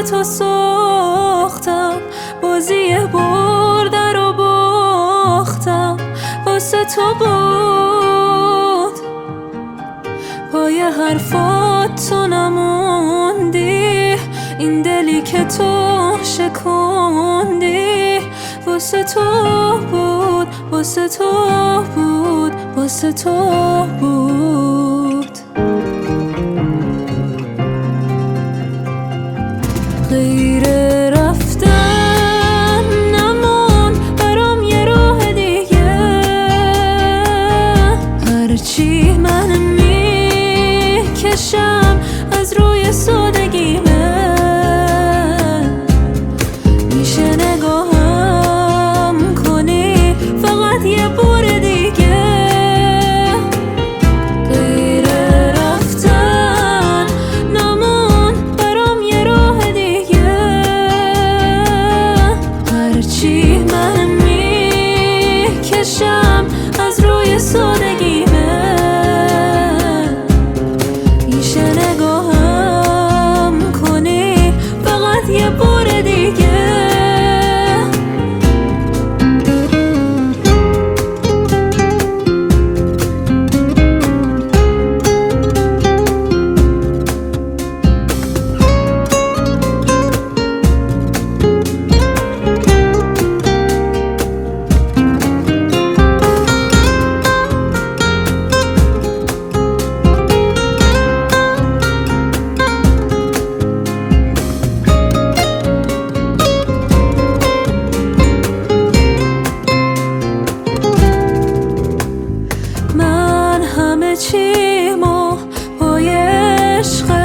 تو ساختم، بازی برده رو باختم، واسه تو بود. پای حرفات تو نموندی، این دلی که تو شکوندی، واسه تو بود، واسه تو بود، واسه تو بود. غیر رفتن نمون برام یه راه دیگه، هرچی من میکشم از روی سادگیمه، میشه نگاهم کنی فقط یه بار دیگه. غیر رفتن نمون برام یه راه دیگه، هرچی من میکشم از روی سادگیمه، میشه نگاهم کنی فقط یه بار دیگه. همه چیمو پای عشق